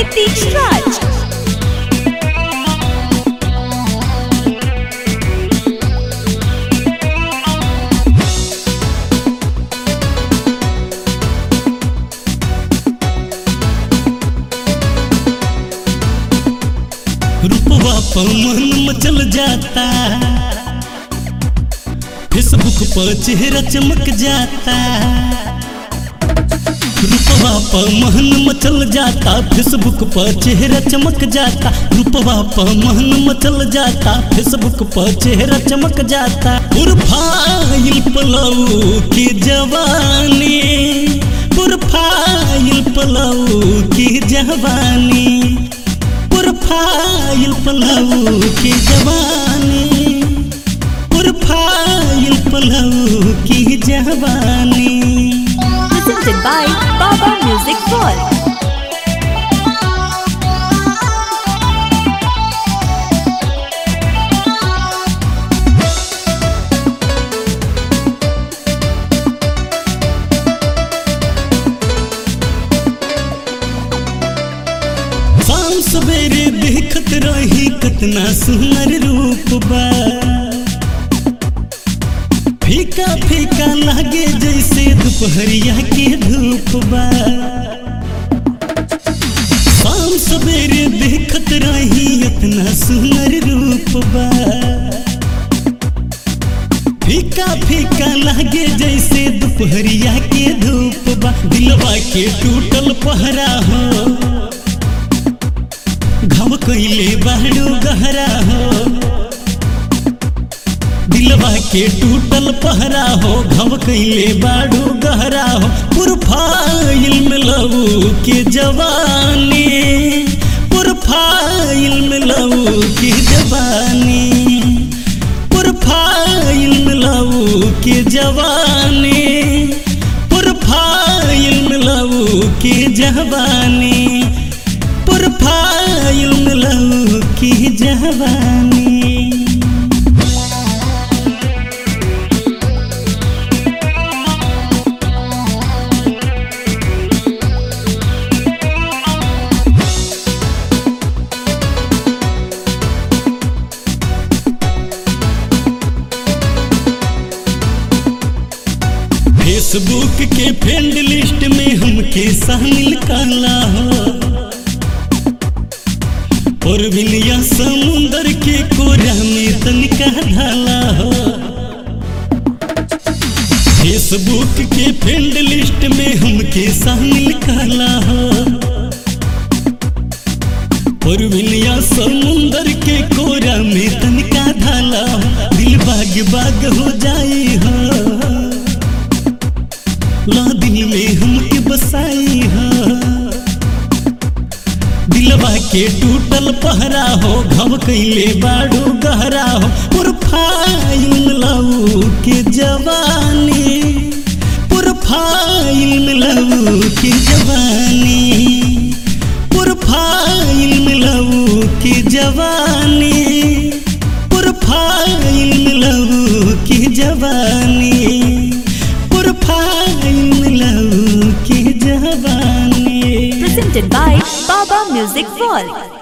Nitish Raj. रूपवा पर मन मचल जाता, फेसबुक पर चेहरा चमक जाता। रूपवा पर मन मचल जाता, फेसबुक पर चेहरा चमक जाता। रूपवा पर मन मचल जाता, फेसबुक पर चेहरा चमक जाता। प्रोफाइल पलऊ की जवानी, प्रोफाइल पलऊ की जवानी, प्रोफाइल पलऊ की जवानी, प्रोफाइल पलऊ की जवानी। Presented by Baba Music World. शाम सवेरे देखत रही कितना सुंदर रूप बा, फीका फीका लागे जैसे दोपहरिया के धूप बा। शाम सवेरे देखत रही इतना सुंदर रूप बा, फीका फीका लागे जैसे दोपहरिया के धूप बा। दिलवा के टूटल पहरा हो, घाव कइले बाड़ू गहरा हो। दिलवा के टूटल पहरा हो, घाव कइले बाड़ू गहरा हो। प्रोफाइल में लऊ के जवानी, प्रोफाइल में लऊ के जवानी, प्रोफाइल में लऊ के जवानी, प्रोफाइल में लऊ के जवानी, प्रोफाइल में लऊ की जवानी। फेसबुक के फ्रेंड लिस्ट में हमके शामिल काला हो, और बिलिया समुंदर के कोरा में तनिका ढाला हो। फेसबुक के फ्रेंड लिस्ट में हमके शामिल काला हो, और बिलिया समुंदर के कोरा में तनिका ढाला हो। दिल बाग बाग हो जाई हो, ला दिल में हमके बसाई हो। दिलवा के टूटल पहरा हो, घाव कइले बाड़ू गहरा हो। प्रोफाइल में लऊ के जवानी, प्रोफाइल में लऊ के जवानी, प्रोफाइल में लऊ के जवानी, प्रोफाइल में लऊ के जवानी, प्रोफाइल में लऊ के जवानी। Presented by Baba Music World.